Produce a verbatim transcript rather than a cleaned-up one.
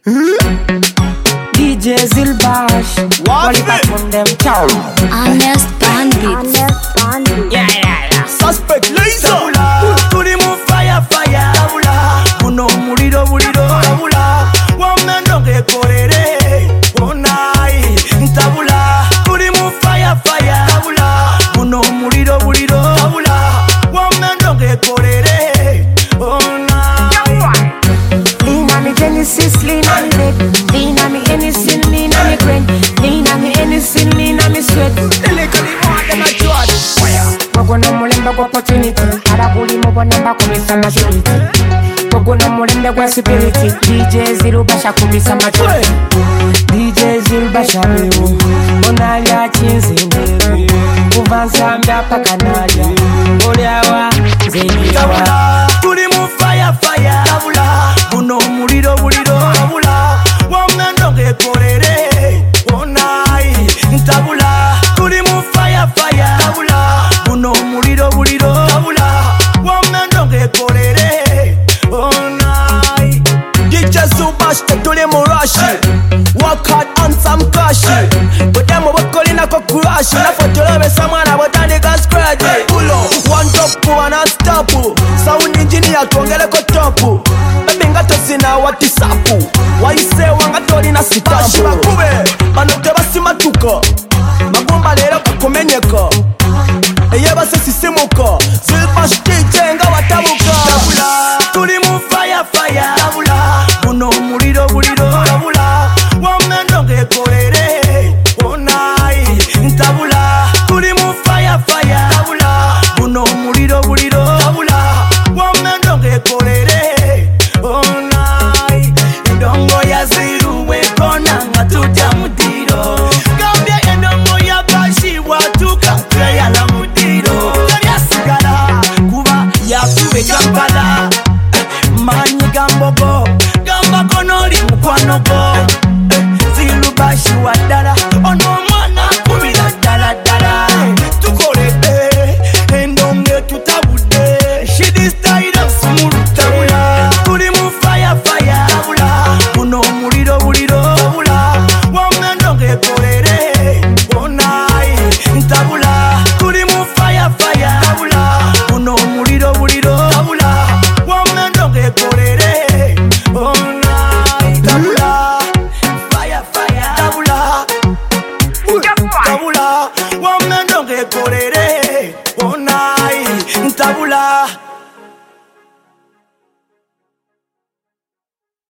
D J Zilbash, What Oliver from them town. Honest Bandits. Yeah, yeah, yeah. Suspect Laser Tabula Tulimu fire fire Tabula Kuno muriro muriro Tabula Wamendo ke korere Onai Tabula Tulimu fire fire Tabula Kuno muriro muriro Tabula Wamendo ke korere Onai Lean on me Genesis, lean on me red. Lean on me Hennessy, lean on me grain. Lean on me Hennessy, lean on me sweat. Illegally want them a judge Pogo no mulembe kwa opportunity. Arabuli mubona mba kumisa majority. Pogo no mulembe kwa security. D J Zilbash kumisa majority. D J Zilbash abeho onalya chinze nderu kuva nsambya paka nalya olyawa nzenyewa. Tabula Tulimu fire fire Tabula Kuno muriro muriro Tabula Wamendo ke korere Onai Tabula Tulimu fire fire Tabula Kuno muriro muriro Tabula Wamendo ke korere Onai D J Zilbash tulimu rush Work hard on some cash But them wakolina ko crush Nafotola besa mwana botandika scratch Pull up one top one and stop Sound engineer tuongele ko top Baby ngato sina watisapu Waise wangatoli na sitampu Shibakube banote basimatuka Magumba lero kakumenyeka Eye base sisimuka Zilbash D J nga watabuka Tabula Tulimu fire fire Tabula Kuno muriro muriro Tabula Wamendo ke korere Onai Tabula Tulimu fire fire Tabula Kuno muriro muriro Tabula Wamendo ke korere Onai Endongo ya ziru wekona ngatuja mudiro Gambia endongo ya bashi watuka Treya la mudiro Kaya sigara kuba ya kube Kampala Manyi gambogo Gamba konoli mkwanogo Zilbash wadala